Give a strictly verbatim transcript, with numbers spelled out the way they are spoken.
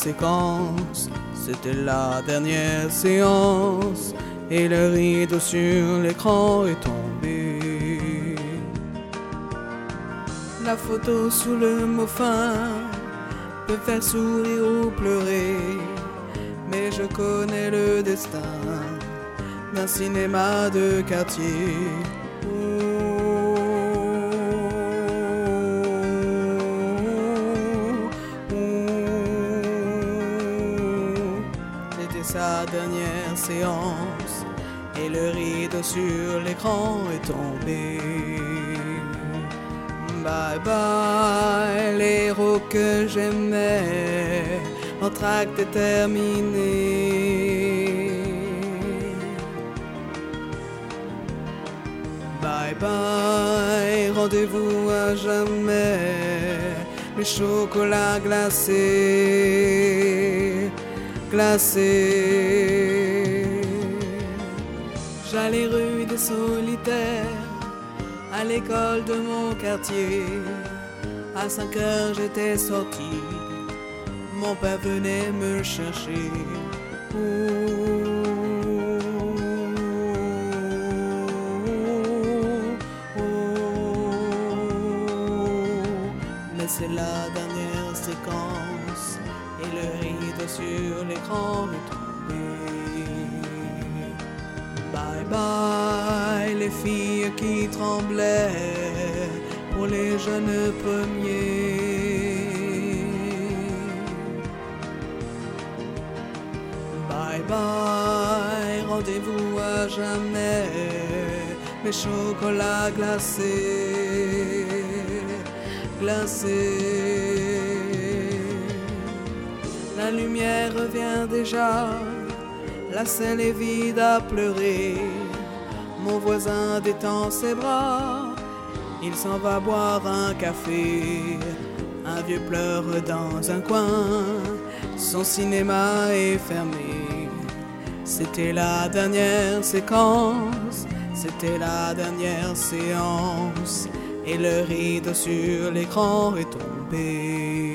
séquence, c'était la dernière séance, et le rideau sur l'écran est tombé. La photo sous le mot fin peut faire sourire ou pleurer, mais je connais le destin d'un cinéma de quartier. C'était sa dernière séance et le rideau sur l'écran est tombé. Bye bye, l'héros que j'aimais, l'entracte est terminé. Bye bye, rendez-vous à jamais, les chocolats glacés, glacés. J'allais rue des Solitaires, à l'école de mon quartier. À cinq heures j'étais sorti, mon père venait me chercher. Ouh. Mais c'est la dernière séquence et le rideau sur l'écran est tombé. Bye bye, les filles qui tremblaient pour les jeunes premiers. Bye bye, rendez-vous à jamais, mes chocolats glacés, glacés. La lumière revient déjà, la scène est vide à pleurer. Mon voisin détend ses bras, il s'en va boire un café. Un vieux pleure dans un coin, son cinéma est fermé. C'était la dernière séquence, c'était la dernière séance, et le rideau sur l'écran est tombé.